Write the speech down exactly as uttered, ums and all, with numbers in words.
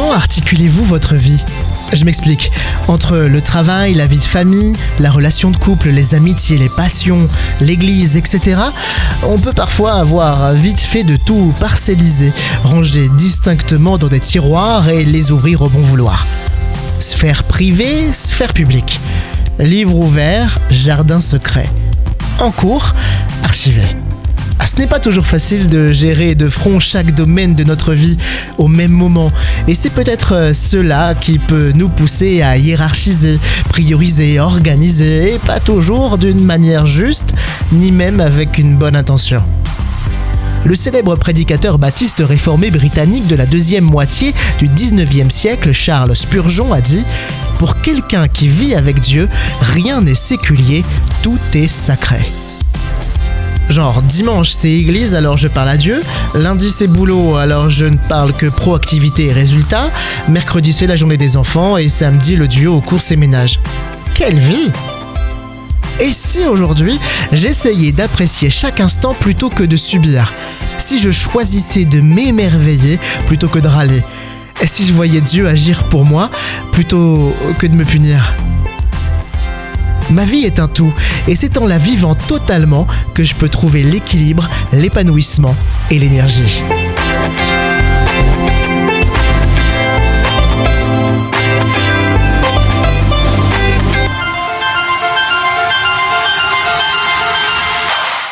Comment articulez-vous votre vie ? Je m'explique. Entre le travail, la vie de famille, la relation de couple, les amitiés, les passions, l'église, et cetera, on peut parfois avoir vite fait de tout parcelliser, ranger distinctement dans des tiroirs et les ouvrir au bon vouloir. Sphère privée, sphère publique. Livre ouvert, jardin secret. En cours, archivé. Ah, ce n'est pas toujours facile de gérer de front chaque domaine de notre vie au même moment. Et c'est peut-être cela qui peut nous pousser à hiérarchiser, prioriser, organiser, et pas toujours d'une manière juste, ni même avec une bonne intention. Le célèbre prédicateur baptiste réformé britannique de la deuxième moitié du dix-neuvième siècle, Charles Spurgeon, a dit « Pour quelqu'un qui vit avec Dieu, rien n'est séculier, tout est sacré ». Genre, dimanche c'est église, alors je parle à Dieu. Lundi c'est boulot, alors je ne parle que proactivité et résultats. Mercredi c'est la journée des enfants et samedi le duo aux courses et ménages. Quelle vie! Et si aujourd'hui, j'essayais d'apprécier chaque instant plutôt que de subir? Si je choisissais de m'émerveiller plutôt que de râler? Et si je voyais Dieu agir pour moi plutôt que de me punir? Ma vie est un tout, et c'est en la vivant totalement que je peux trouver l'équilibre, l'épanouissement et l'énergie.